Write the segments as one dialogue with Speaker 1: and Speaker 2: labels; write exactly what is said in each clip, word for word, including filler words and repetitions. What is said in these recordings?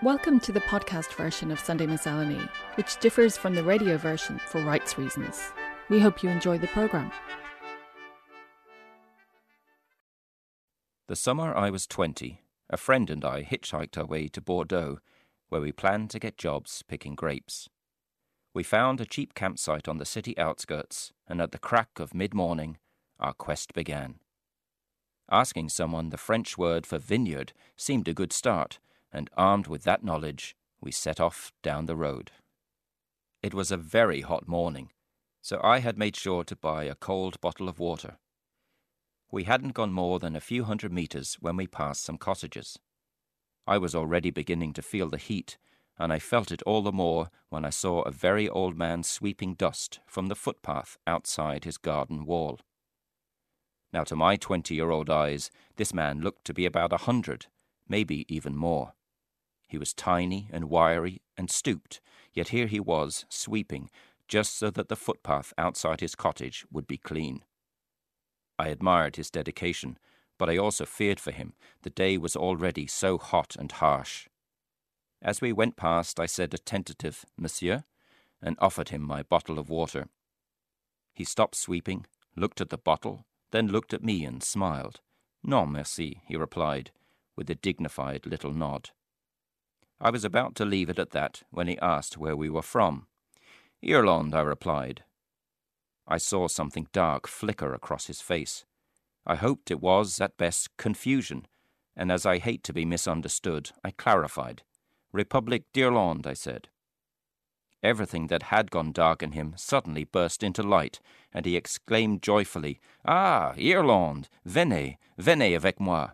Speaker 1: Welcome to the podcast version of Sunday Miscellany, which differs from the radio version for rights reasons. We hope you enjoy the programme.
Speaker 2: The summer I was twenty, a friend and I hitchhiked our way to Bordeaux, where we planned to get jobs picking grapes. We found a cheap campsite on the city outskirts, and at the crack of mid-morning, our quest began. Asking someone the French word for vineyard seemed a good start, and armed with that knowledge, we set off down the road. It was a very hot morning, so I had made sure to buy a cold bottle of water. We hadn't gone more than a few hundred metres when we passed some cottages. I was already beginning to feel the heat, and I felt it all the more when I saw a very old man sweeping dust from the footpath outside his garden wall. Now, to my twenty-year-old eyes, this man looked to be about a hundred, maybe even more. He was tiny and wiry and stooped, yet here he was, sweeping, just so that the footpath outside his cottage would be clean. I admired his dedication, but I also feared for him. The day was already so hot and harsh. As we went past, I said a tentative "Monsieur," and offered him my bottle of water. He stopped sweeping, looked at the bottle, then looked at me and smiled. "Non, merci," he replied, with a dignified little nod. I was about to leave it at that when he asked where we were from. "Irlande," I replied. I saw something dark flicker across his face. I hoped it was, at best, confusion, and as I hate to be misunderstood, I clarified. "Republique d'Irlande," I said. Everything that had gone dark in him suddenly burst into light, and he exclaimed joyfully, "Ah, Irlande! Venez, venez avec moi."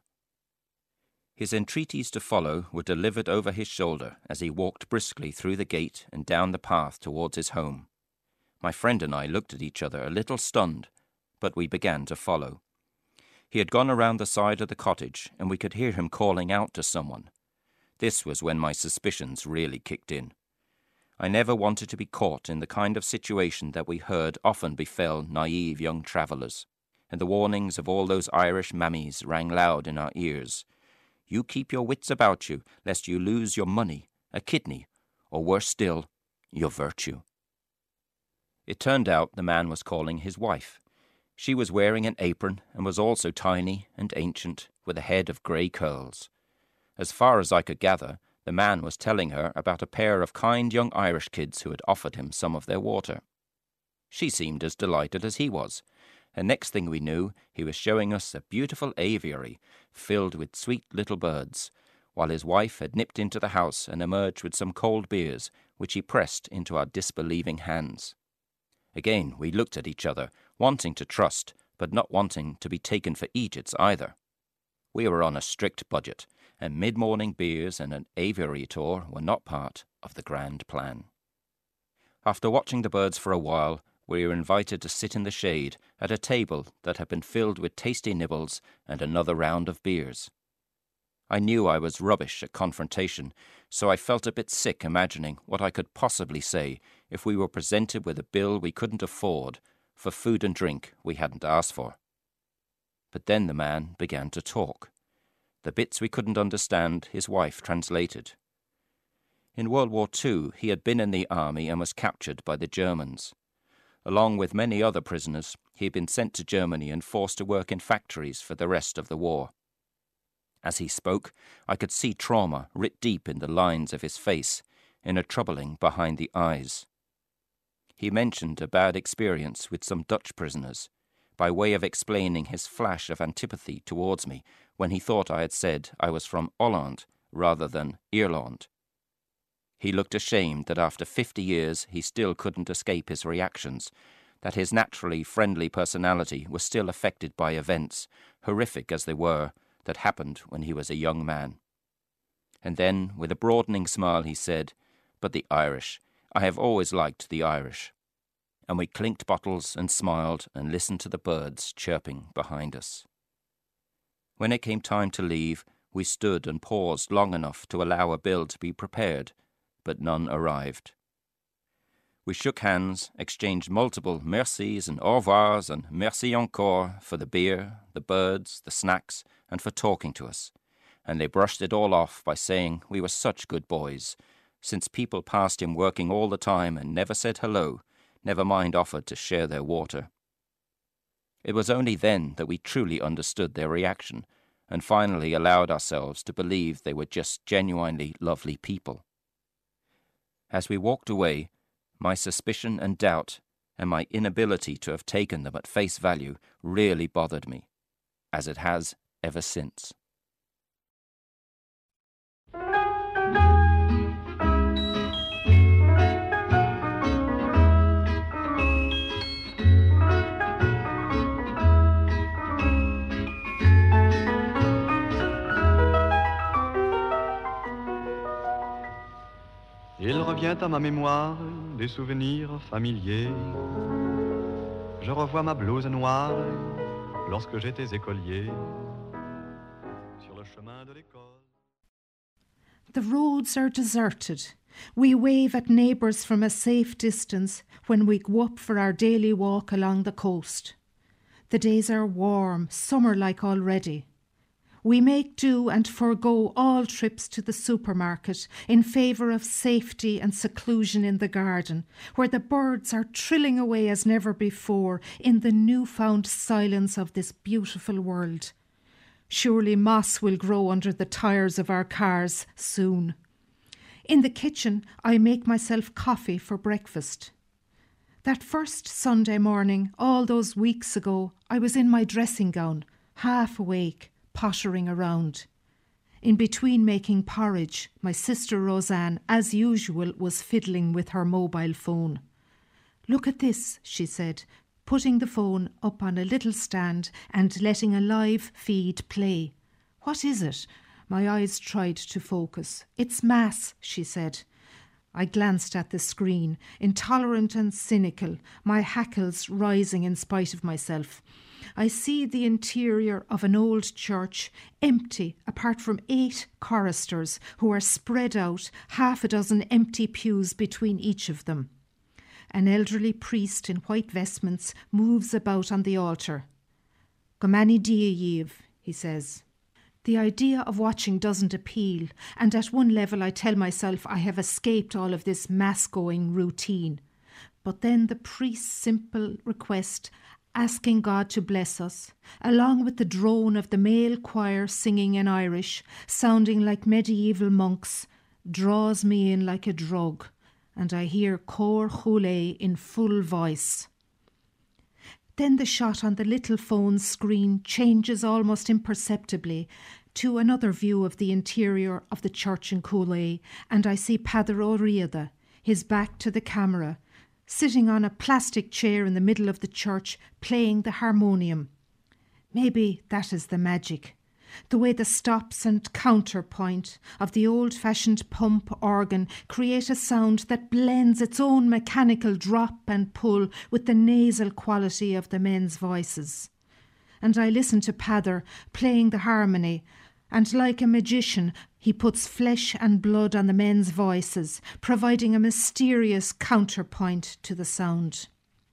Speaker 2: His entreaties to follow were delivered over his shoulder as he walked briskly through the gate and down the path towards his home. My friend and I looked at each other a little stunned, but we began to follow. He had gone around the side of the cottage, and we could hear him calling out to someone. This was when my suspicions really kicked in. I never wanted to be caught in the kind of situation that we heard often befell naive young travellers, and the warnings of all those Irish mammies rang loud in our ears. You keep your wits about you, lest you lose your money, a kidney, or worse still, your virtue. It turned out the man was calling his wife. She was wearing an apron and was also tiny and ancient, with a head of grey curls. As far as I could gather, the man was telling her about a pair of kind young Irish kids who had offered him some of their water. She seemed as delighted as he was, and next thing we knew, he was showing us a beautiful aviary filled with sweet little birds, while his wife had nipped into the house and emerged with some cold beers, which he pressed into our disbelieving hands. Again we looked at each other, wanting to trust, but not wanting to be taken for idiots either. We were on a strict budget, and mid-morning beers and an aviary tour were not part of the grand plan. After watching the birds for a while, we were invited to sit in the shade at a table that had been filled with tasty nibbles and another round of beers. I knew I was rubbish at confrontation, so I felt a bit sick imagining what I could possibly say if we were presented with a bill we couldn't afford for food and drink we hadn't asked for. But then the man began to talk. The bits we couldn't understand, his wife translated. In World War Two, he had been in the army and was captured by the Germans. Along with many other prisoners, he had been sent to Germany and forced to work in factories for the rest of the war. As he spoke, I could see trauma writ deep in the lines of his face, in a troubling behind the eyes. He mentioned a bad experience with some Dutch prisoners, by way of explaining his flash of antipathy towards me when he thought I had said I was from Holland rather than Irlande. He looked ashamed that after fifty years he still couldn't escape his reactions, that his naturally friendly personality was still affected by events, horrific as they were, that happened when he was a young man. And then, with a broadening smile, he said, "But the Irish, I have always liked the Irish." And we clinked bottles and smiled and listened to the birds chirping behind us. When it came time to leave, we stood and paused long enough to allow a bill to be prepared, but none arrived. We shook hands, exchanged multiple mercis and au revoirs and merci encore for the beer, the birds, the snacks, and for talking to us, and they brushed it all off by saying we were such good boys, since people passed him working all the time and never said hello, never mind offered to share their water. It was only then that we truly understood their reaction, and finally allowed ourselves to believe they were just genuinely lovely people. As we walked away, my suspicion and doubt, and my inability to have taken them at face value, really bothered me, as it has ever since.
Speaker 3: Il revient à ma mémoire des souvenirs familiers. Je revois ma blouse noire lorsque j'étais écolier sur le chemin de l'école.
Speaker 4: The roads are deserted. We wave at neighbours from a safe distance when we go up for our daily walk along the coast. The days are warm, summer-like already. We make do and forego all trips to the supermarket in favour of safety and seclusion in the garden, where the birds are trilling away as never before in the newfound silence of this beautiful world. Surely moss will grow under the tyres of our cars soon. In the kitchen, I make myself coffee for breakfast. That first Sunday morning, all those weeks ago, I was in my dressing gown, half awake, pottering around. In between making porridge, my sister Roseanne, as usual, was fiddling with her mobile phone. "Look at this," she said, putting the phone up on a little stand and letting a live feed play. "What is it?" My eyes tried to focus. "It's Mass," she said. I glanced at the screen, intolerant and cynical, my hackles rising in spite of myself. I see the interior of an old church, empty apart from eight choristers who are spread out, half a dozen empty pews between each of them. An elderly priest in white vestments moves about on the altar. "Gomani dia yiv," he says. The idea of watching doesn't appeal, and at one level I tell myself I have escaped all of this mass-going routine. But then the priest's simple request, asking God to bless us, along with the drone of the male choir singing in Irish, sounding like medieval monks, draws me in like a drug, and I hear Cor Chulé in full voice. Then the shot on the little phone's screen changes almost imperceptibly to another view of the interior of the church in Chulé, and I see Padre O'Riada, his back to the camera, sitting on a plastic chair in the middle of the church, playing the harmonium. Maybe that is the magic. The way the stops and counterpoint of the old-fashioned pump organ create a sound that blends its own mechanical drop and pull with the nasal quality of the men's voices. And I listen to Padre playing the harmony, and like a magician he puts flesh and blood on the men's voices, providing a mysterious counterpoint to the sound.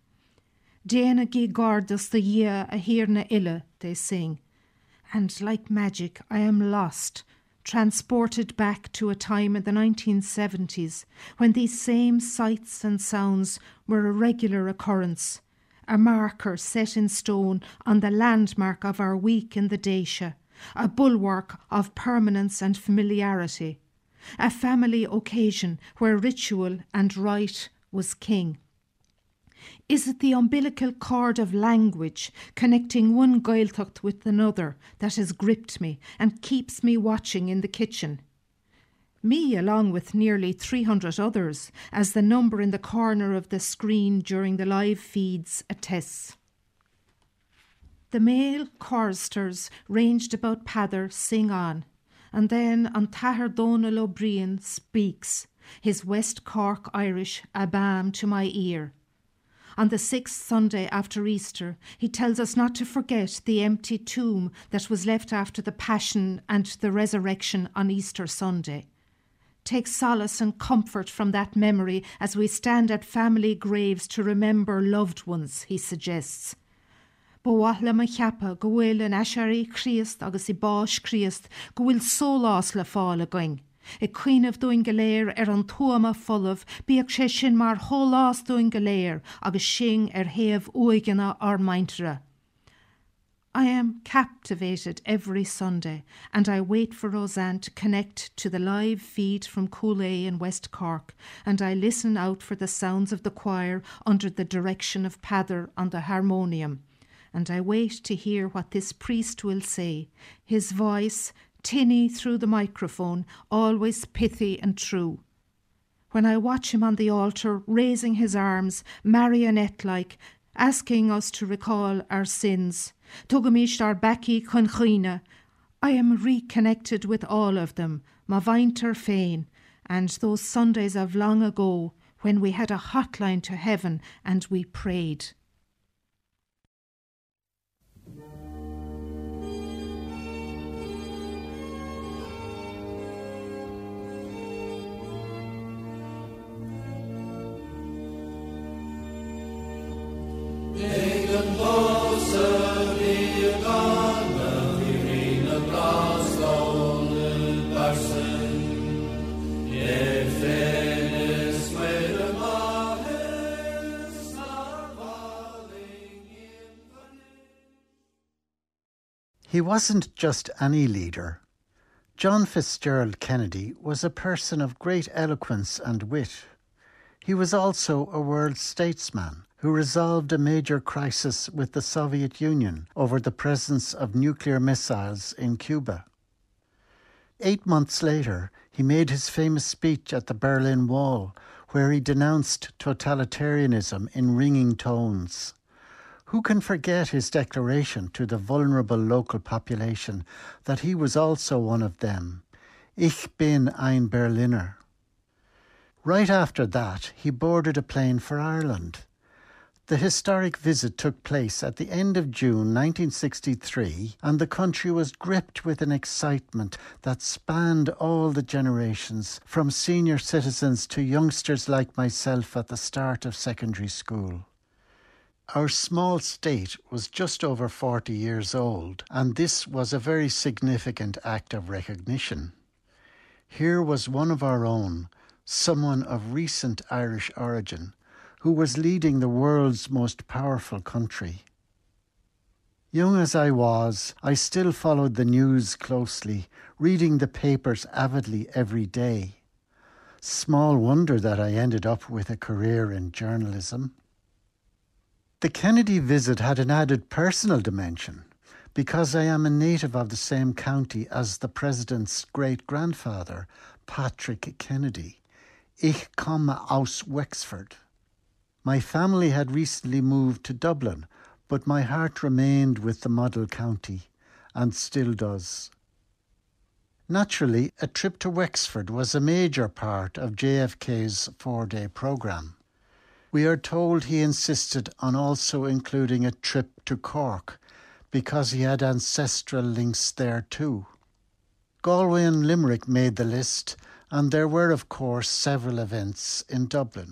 Speaker 4: Déana gi gardas the yea a hirna illa, they sing. And like magic, I am lost, transported back to a time in the nineteen seventies when these same sights and sounds were a regular occurrence, a marker set in stone on the landmark of our week in the Daisha, a bulwark of permanence and familiarity, a family occasion where ritual and rite was king. Is it the umbilical cord of language connecting one Gaeltacht with another that has gripped me and keeps me watching in the kitchen? Me along with nearly three hundred others, as the number in the corner of the screen during the live feeds attests. The male choristers ranged about Padre sing on, and then An Tahar Donal O'Brien speaks, his West Cork Irish a balm to my ear. On the sixth Sunday after Easter, he tells us not to forget the empty tomb that was left after the Passion and the Resurrection on Easter Sunday. Take solace and comfort from that memory as we stand at family graves to remember loved ones, he suggests. Bawahla ma cheappa go bhfuil an eisiarí Christ agus I báis Christ go bhfuil sólás le fála going. I cuiineh dúin go léir ar an tuama folamh bíag sé sin mar thólás dúin go léir agus sin ar thaobh uigeanna ar maintere. I am captivated every Sunday and I wait for Roseanne to connect to the live feed from Coolay in West Cork, and I listen out for the sounds of the choir under the direction of Pather on the harmonium. And I wait to hear what this priest will say, his voice, tinny through the microphone, always pithy and true. When I watch him on the altar, raising his arms, marionette-like, asking us to recall our sins, Tugamish ar baki chunchine, I am reconnected with all of them, ma vainter féin, and those Sundays of long ago when we had a hotline to heaven and we prayed.
Speaker 5: He wasn't just any leader. John Fitzgerald Kennedy was a person of great eloquence and wit. He was also a world statesman who resolved a major crisis with the Soviet Union over the presence of nuclear missiles in Cuba. Eight months later, he made his famous speech at the Berlin Wall, where he denounced totalitarianism in ringing tones. Who can forget his declaration to the vulnerable local population that he was also one of them? Ich bin ein Berliner. Right after that, he boarded a plane for Ireland. The historic visit took place at the end of June nineteen sixty-three, and the country was gripped with an excitement that spanned all the generations, from senior citizens to youngsters like myself at the start of secondary school. Our small state was just over forty years old, and this was a very significant act of recognition. Here was one of our own, someone of recent Irish origin, who was leading the world's most powerful country. Young as I was, I still followed the news closely, reading the papers avidly every day. Small wonder that I ended up with a career in journalism. The Kennedy visit had an added personal dimension because I am a native of the same county as the President's great-grandfather, Patrick Kennedy. Ich komme aus Wexford. My family had recently moved to Dublin, but my heart remained with the model county, and still does. Naturally, a trip to Wexford was a major part of J F K's four-day programme. We are told he insisted on also including a trip to Cork because he had ancestral links there too. Galway and Limerick made the list, and there were, of course, several events in Dublin.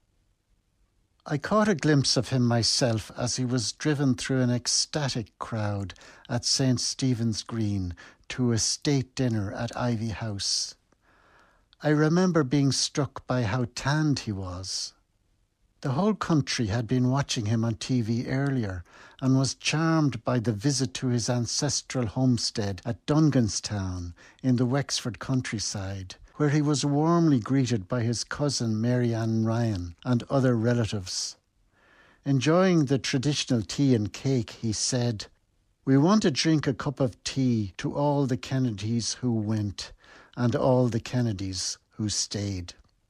Speaker 5: I caught a glimpse of him myself as he was driven through an ecstatic crowd at Saint Stephen's Green to a state dinner at Ivy House. I remember being struck by how tanned he was. The whole country had been watching him on T V earlier and was charmed by the visit to his ancestral homestead at Dunganstown in the Wexford countryside, where he was warmly greeted by his cousin Mary Ann Ryan and other relatives. Enjoying the traditional tea and cake, he said, "We want to drink a cup of tea to all the Kennedys who went and all the Kennedys who stayed."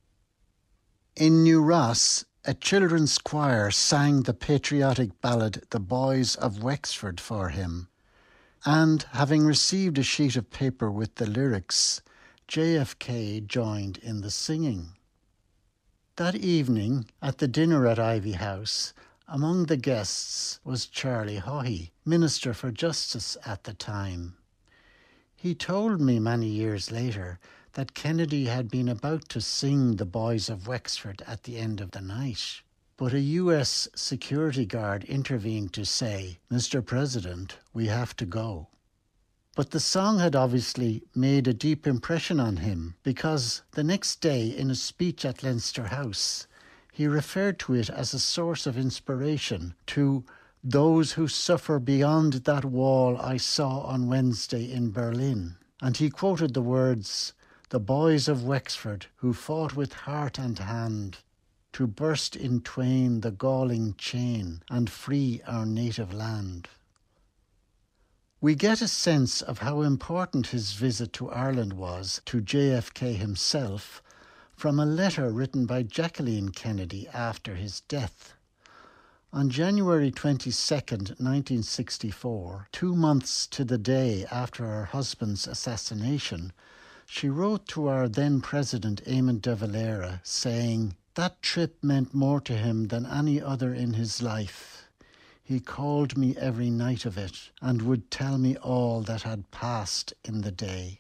Speaker 5: In New Ross, a children's choir sang the patriotic ballad The Boys of Wexford for him, and having received a sheet of paper with the lyrics, J F K joined in the singing. That evening, at the dinner at Ivy House, among the guests was Charlie Haughey, Minister for Justice at the time. He told me many years later that Kennedy had been about to sing The Boys of Wexford at the end of the night. but a U S security guard intervened to say, "Mister President, we have to go." But the song had obviously made a deep impression on him because the next day in a speech at Leinster House, he referred to it as a source of inspiration to those who suffer beyond that wall I saw on Wednesday in Berlin. And he quoted the words, "The boys of Wexford who fought with heart and hand to burst in twain the galling chain and free our native land." We get a sense of how important his visit to Ireland was to J F K himself from a letter written by Jacqueline Kennedy after his death. On January twenty-second, nineteen sixty-four, two months to the day after her husband's assassination, she wrote to our then President Eamon de Valera saying, "That trip meant more to him than any other in his life. He called me every night of it and would tell me all that had passed in the day."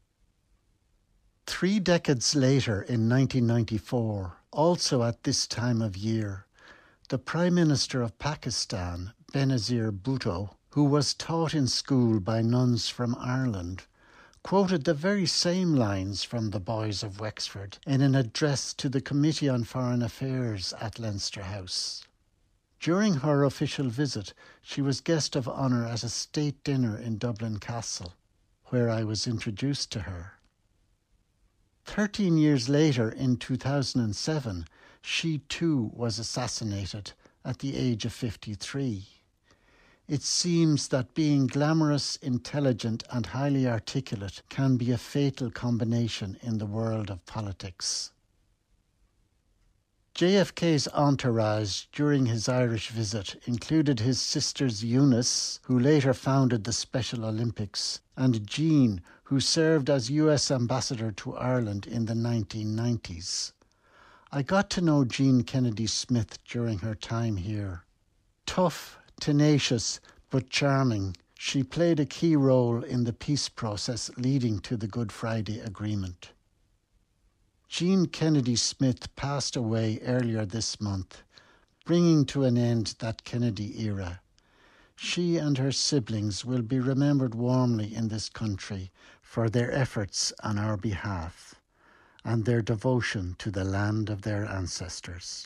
Speaker 5: Three decades later, in nineteen ninety-four, also at this time of year, the Prime Minister of Pakistan, Benazir Bhutto, who was taught in school by nuns from Ireland, quoted the very same lines from the Boys of Wexford in an address to the Committee on Foreign Affairs at Leinster House. During her official visit, she was guest of honour at a state dinner in Dublin Castle, where I was introduced to her. Thirteen years later, in two thousand seven, she too was assassinated at the age of fifty-three. It seems that being glamorous, intelligent and highly articulate can be a fatal combination in the world of politics. J F K's entourage during his Irish visit included his sisters Eunice, who later founded the Special Olympics, and Jean, who served as U S Ambassador to Ireland in the nineteen nineties. I got to know Jean Kennedy Smith during her time here. Tough, tenacious, but charming, she played a key role in the peace process leading to the Good Friday Agreement. Jean Kennedy Smith passed away earlier this month, bringing to an end that Kennedy era. She and her siblings will be remembered warmly in this country for their efforts on our behalf and their devotion to the land of their ancestors.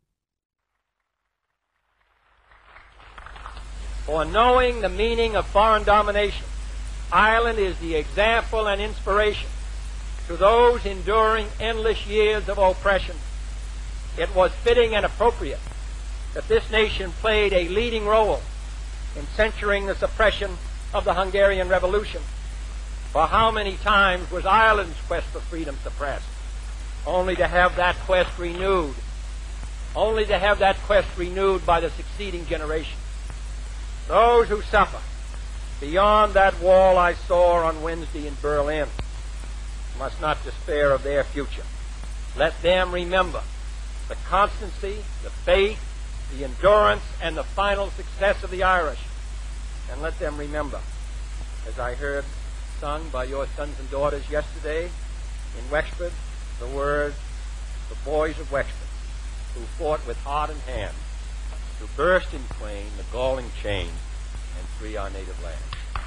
Speaker 6: For knowing the meaning of foreign domination, Ireland is the example and inspiration to those enduring endless years of oppression. It was fitting and appropriate that this nation played a leading role in censuring the suppression of the Hungarian Revolution. For how many times was Ireland's quest for freedom suppressed, only to have that quest renewed, only to have that quest renewed by the succeeding generation. Those who suffer beyond that wall I saw on Wednesday in Berlin must not despair of their future. Let them remember the constancy, the faith, the endurance, and the final success of the Irish. And let them remember, as I heard sung by your sons and daughters yesterday in Wexford, the words, "The boys of Wexford, who fought with heart and hand to burst in twain the galling chain and free our native land."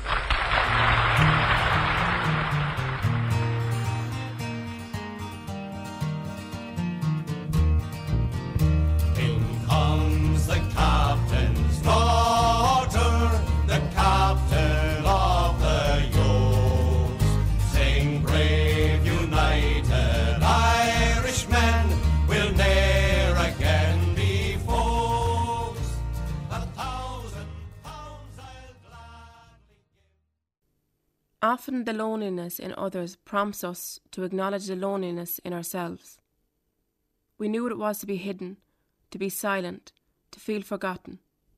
Speaker 7: In comes the captain's daughter, the captain of the Yokes. Sing brave, united Irishmen, will ne'er again be foes. A thousand pounds I'll gladly give.
Speaker 8: Often the loneliness in others prompts us to acknowledge the loneliness in ourselves. We knew what it was to be hidden, to be silent, to feel forgotten.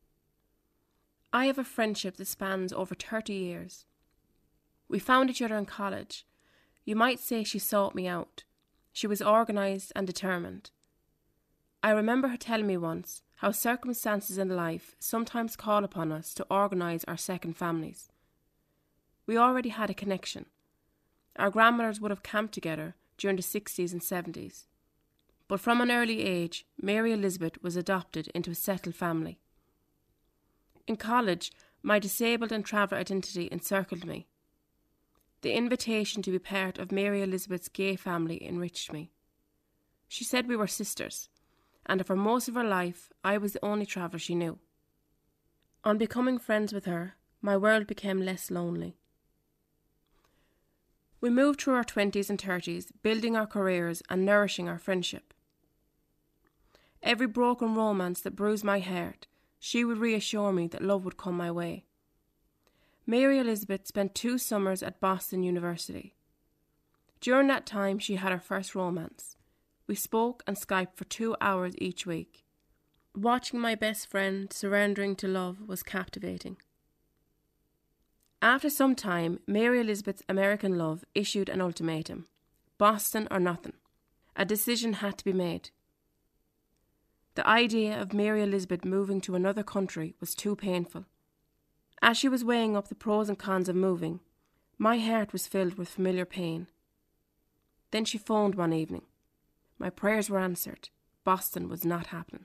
Speaker 8: I have a friendship that spans over thirty years. We found each other in college. You might say she sought me out. She was organised and determined. I remember her telling me once how circumstances in life sometimes call upon us to organise our second families. We already had a connection. Our grandmothers would have camped together during the sixties and seventies. But from an early age, Mary Elizabeth was adopted into a settled family. In college, my disabled and traveller identity encircled me. The invitation to be part of Mary Elizabeth's gay family enriched me. She said we were sisters, and for most of her life I was the only traveller she knew. On becoming friends with her, my world became less lonely. We moved through our twenties and thirties, building our careers and nourishing our friendship. Every broken romance that bruised my heart, she would reassure me that love would come my way. Mary Elizabeth spent two summers at Boston University. During that time, she had her first romance. We spoke and Skyped for two hours each week. Watching my best friend surrendering to love was captivating. After some time, Mary Elizabeth's American love issued an ultimatum: Boston or nothing. A decision had to be made. The idea of Mary Elizabeth moving to another country was too painful. As she was weighing up the pros and cons of moving, my heart was filled with familiar pain. Then she phoned one evening. My prayers were answered. Boston was not happening.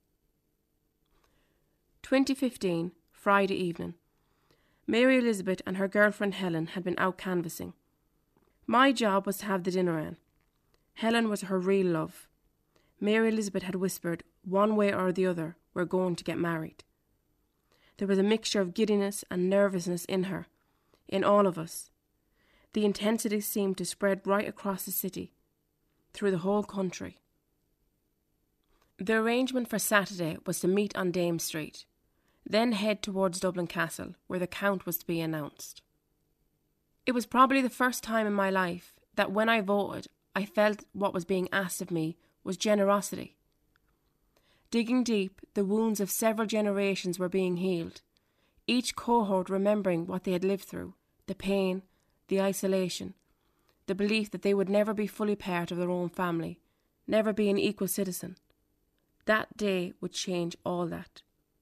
Speaker 8: twenty fifteen, Friday evening. Mary Elizabeth and her girlfriend Helen had been out canvassing. My job was to have the dinner on. Helen was her real love. Mary Elizabeth had whispered, one way or the other, we're going to get married. There was a mixture of giddiness and nervousness in her, in all of us. The intensity seemed to spread right across the city, through the whole country. The arrangement for Saturday was to meet on Dame Street, then head towards Dublin Castle, where the Count was to be announced. It was probably the first time in my life that when I voted, I felt what was being asked of me was generosity. Digging deep, the wounds of several generations were being healed, each cohort remembering what they had lived through, the pain, the isolation, the belief that they would never be fully part of their own family, never be an equal citizen. That day would change all that.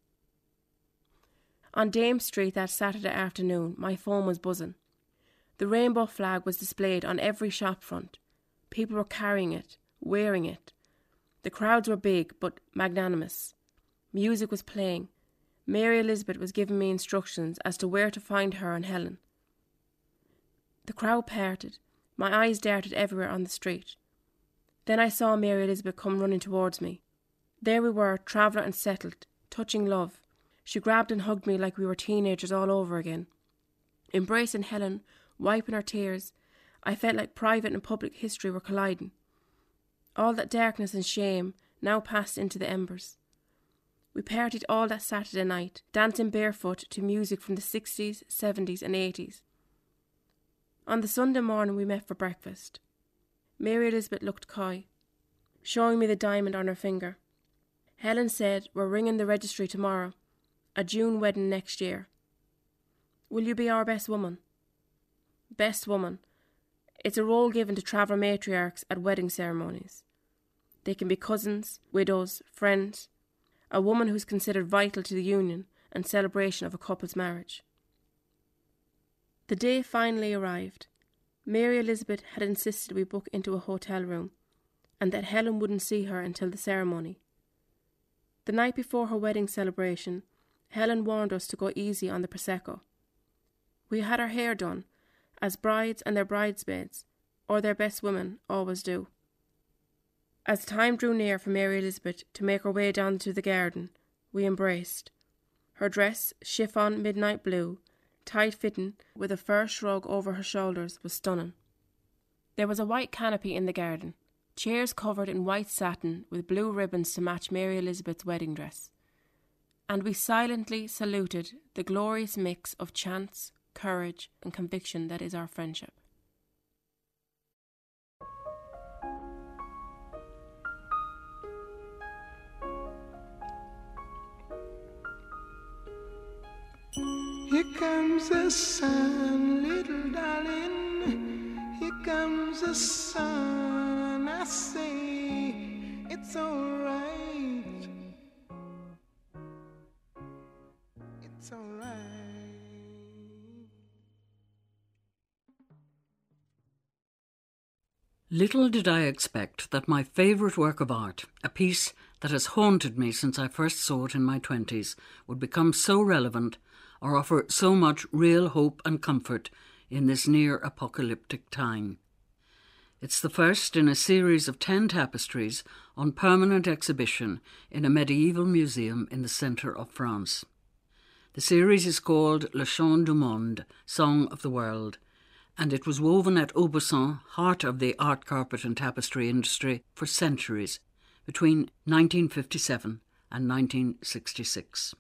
Speaker 8: On Dame Street that Saturday afternoon, my phone was buzzing. The rainbow flag was displayed on every shop front. People were carrying it, wearing it. The crowds were big, but magnanimous. Music was playing. Mary Elizabeth was giving me instructions as to where to find her and Helen. The crowd parted. My eyes darted everywhere on the street. Then I saw Mary Elizabeth come running towards me. There we were, traveller and settled, touching love. She grabbed and hugged me like we were teenagers all over again. Embracing Helen, wiping her tears, I felt like private and public history were colliding. All that darkness and shame now passed into the embers. We partied all that Saturday night, dancing barefoot to music from the sixties, seventies and eighties. On the Sunday morning we met for breakfast. Mary Elizabeth looked coy, showing me the diamond on her finger. Helen said, we're ringing the registry tomorrow, a June wedding next year. Will you be our best woman? Best woman. It's a role given to traveller matriarchs at wedding ceremonies. They can be cousins, widows, friends, a woman who's considered vital to the union and celebration of a couple's marriage. The day finally arrived. Mary Elizabeth had insisted we book into a hotel room, and that Helen wouldn't see her until the ceremony. The night before her wedding celebration, Helen warned us to go easy on the Prosecco. We had our hair done, as brides and their bridesmaids, or their best women, always do. As time drew near for Mary Elizabeth to make her way down to the garden, we embraced. Her dress, chiffon midnight blue, tight-fitting, with a fur shrug over her shoulders, was stunning. There was a white canopy in the garden, chairs covered in white satin with blue ribbons to match Mary Elizabeth's wedding dress. And we silently saluted the glorious mix of chance, courage and conviction that is our friendship.
Speaker 9: Here comes the sun, little darling. Here comes the sun. I say it's all right. It's all right.
Speaker 10: Little did I expect that my favourite work of art, a piece that has haunted me since I first saw it in my twenties, would become so relevant or offer so much real hope and comfort in this near-apocalyptic time. It's the first in a series of ten tapestries on permanent exhibition in a medieval museum in the centre of France. The series is called Le Chant du Monde, Song of the World, and it was woven at Aubusson, heart of the art carpet and tapestry industry, for centuries, between nineteen fifty-seven and nineteen sixty-six.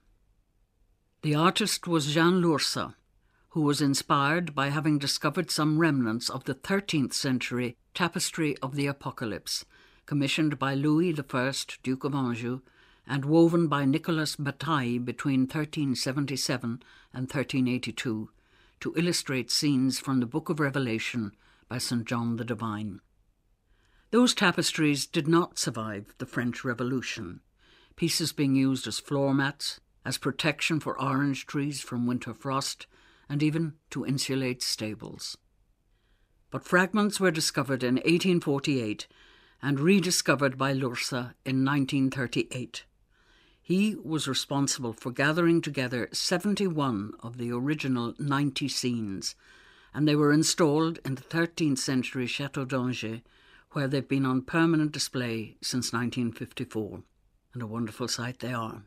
Speaker 10: The artist was Jean Lursa, who was inspired by having discovered some remnants of the thirteenth century Tapestry of the Apocalypse, commissioned by Louis the First, Duke of Anjou, and woven by Nicolas Bataille between thirteen seventy-seven and thirteen eighty-two, to illustrate scenes from the Book of Revelation by Saint John the Divine. Those tapestries did not survive the French Revolution, pieces being used as floor mats, as protection for orange trees from winter frost, and even to insulate stables. But fragments were discovered in eighteen forty-eight and rediscovered by Lursa in nineteen thirty-eight. He was responsible for gathering together seventy-one of the original ninety scenes, and they were installed in the thirteenth century Château d'Angers, where they've been on permanent display since nineteen fifty-four, and a wonderful sight they are.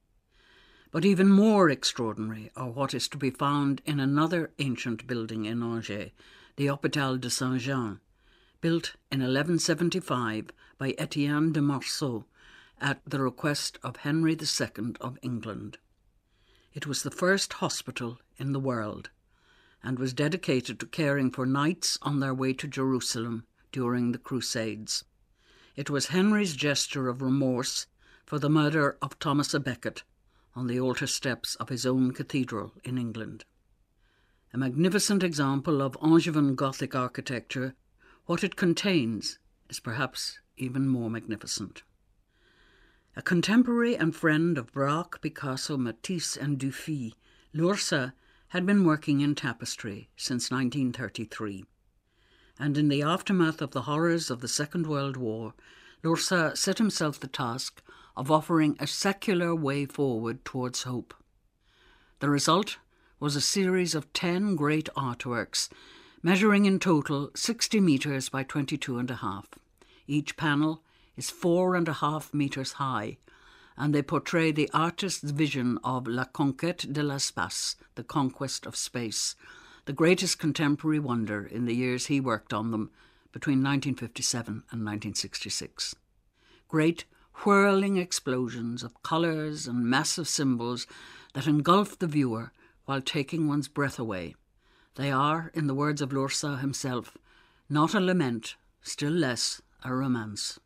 Speaker 10: But even more extraordinary are what is to be found in another ancient building in Angers, the Hôpital de Saint-Jean, built in eleven seventy-five by Etienne de Marceau at the request of Henry the Second of England. It was the first hospital in the world and was dedicated to caring for knights on their way to Jerusalem during the Crusades. It was Henry's gesture of remorse for the murder of Thomas à Becket on the altar steps of his own cathedral in England. A magnificent example of Angevin Gothic architecture, what it contains is perhaps even more magnificent. A contemporary and friend of Braque, Picasso, Matisse and Dufy, Lursa had been working in tapestry since nineteen thirty-three. And in the aftermath of the horrors of the Second World War, Lursa set himself the task of offering a secular way forward towards hope. The result was a series of ten great artworks, measuring in total sixty metres by twenty-two and a half. Each panel is four and a half metres high, and they portray the artist's vision of La Conquête de l'espace, the conquest of space, the greatest contemporary wonder in the years he worked on them, between nineteen fifty-seven and nineteen sixty-six. Great whirling explosions of colours and massive symbols that engulf the viewer while taking one's breath away. They are, in the words of Lursa himself, not a lament, still less a romance.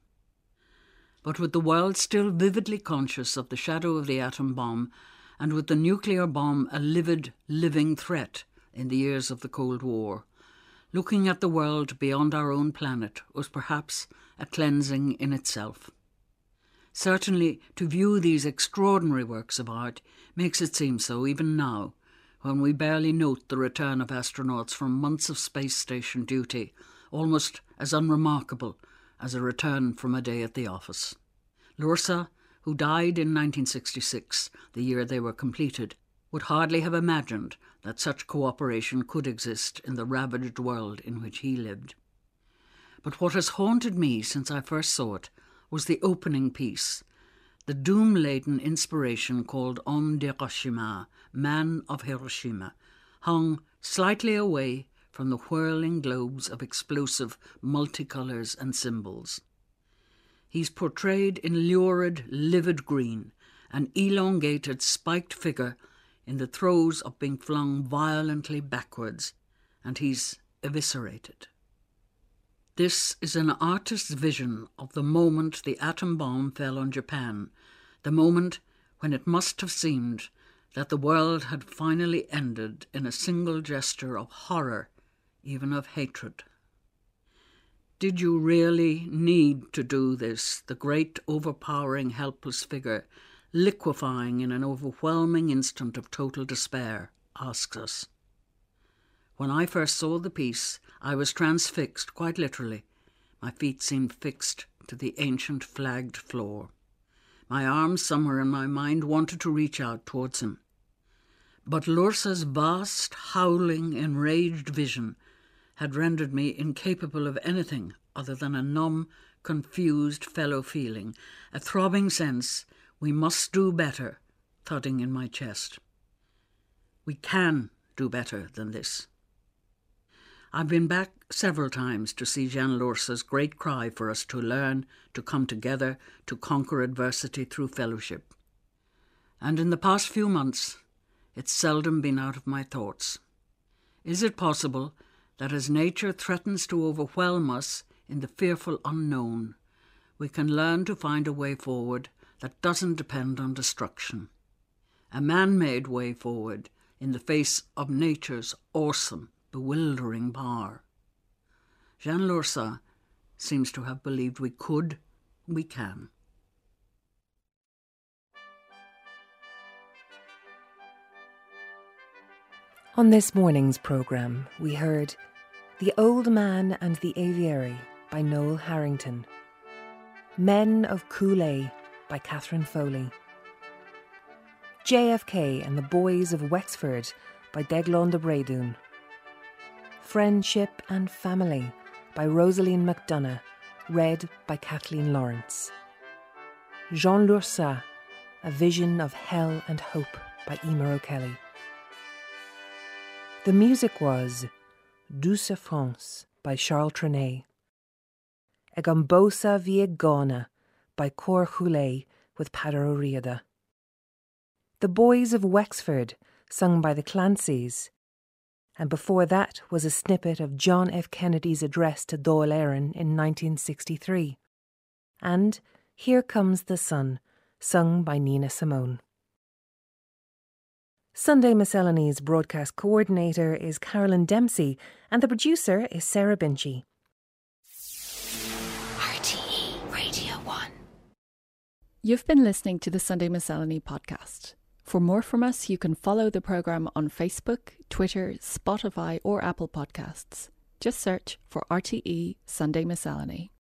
Speaker 10: But with the world still vividly conscious of the shadow of the atom bomb, and with the nuclear bomb a livid, living threat in the years of the Cold War, looking at the world beyond our own planet was perhaps a cleansing in itself. Certainly, to view these extraordinary works of art makes it seem so even now, when we barely note the return of astronauts from months of space station duty, almost as unremarkable as a return from a day at the office. Lursa, who died in nineteen sixty-six, the year they were completed, would hardly have imagined that such cooperation could exist in the ravaged world in which he lived. But what has haunted me since I first saw it was the opening piece, the doom-laden inspiration called Homme d'Hiroshima, Man of Hiroshima, hung slightly away from the whirling globes of explosive multicolours and symbols. He's portrayed in lurid, livid green, an elongated, spiked figure in the throes of being flung violently backwards, and he's eviscerated. This is an artist's vision of the moment the atom bomb fell on Japan, the moment when it must have seemed that the world had finally ended in a single gesture of horror, even of hatred. Did you really need to do this? The great, overpowering, helpless figure, liquefying in an overwhelming instant of total despair, asks us. When I first saw the piece, I was transfixed, quite literally, My feet seemed fixed to the ancient flagged floor. My arms, somewhere in my mind, wanted to reach out towards him. But Lursa's vast, howling, enraged vision had rendered me incapable of anything other than a numb, confused fellow feeling, a throbbing sense we must do better, thudding in my chest. We can do better than this. I've been back several times to see Jean Lursa's great cry for us to learn, to come together, to conquer adversity through fellowship. And in the past few months, it's seldom been out of my thoughts. Is it possible that as nature threatens to overwhelm us in the fearful unknown, we can learn to find a way forward that doesn't depend on destruction? A man-made way forward in the face of nature's awesome, bewildering power. Jean Lursa seems to have believed we could, we can.
Speaker 11: On this morning's programme, we heard The Old Man and the Aviary by Noel Harrington, Men of Cooley by Catherine Foley, J F K and the Boys of Wexford by Deglon de Bredún, Friendship and Family by Rosaline MacDonough, read by Kathleen Lawrence, Jean Lursa, A Vision of Hell and Hope by Emer O'Kelly. The music was Douce France by Charles Trenet, Egambosa Viegana by Cor Choulet with Padar O'Riada. The Boys of Wexford, sung by the Clancys, and before that was a snippet of John F. Kennedy's address to Dáil Éireann in nineteen sixty-three, and Here Comes the Sun, sung by Nina Simone. Sunday Miscellany's broadcast coordinator is Carolyn Dempsey, and the producer is Sarah Binchy.
Speaker 1: R T E Radio one. You've been listening to the Sunday Miscellany podcast. For more from us, you can follow the programme on Facebook, Twitter, Spotify or Apple Podcasts. Just search for R T E Sunday Miscellany.